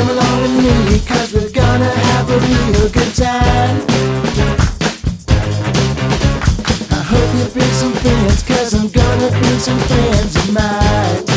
come along with me, cause we're gonna have a real good time. I hope you bring some friends, cause I'm gonna bring some friends of mine.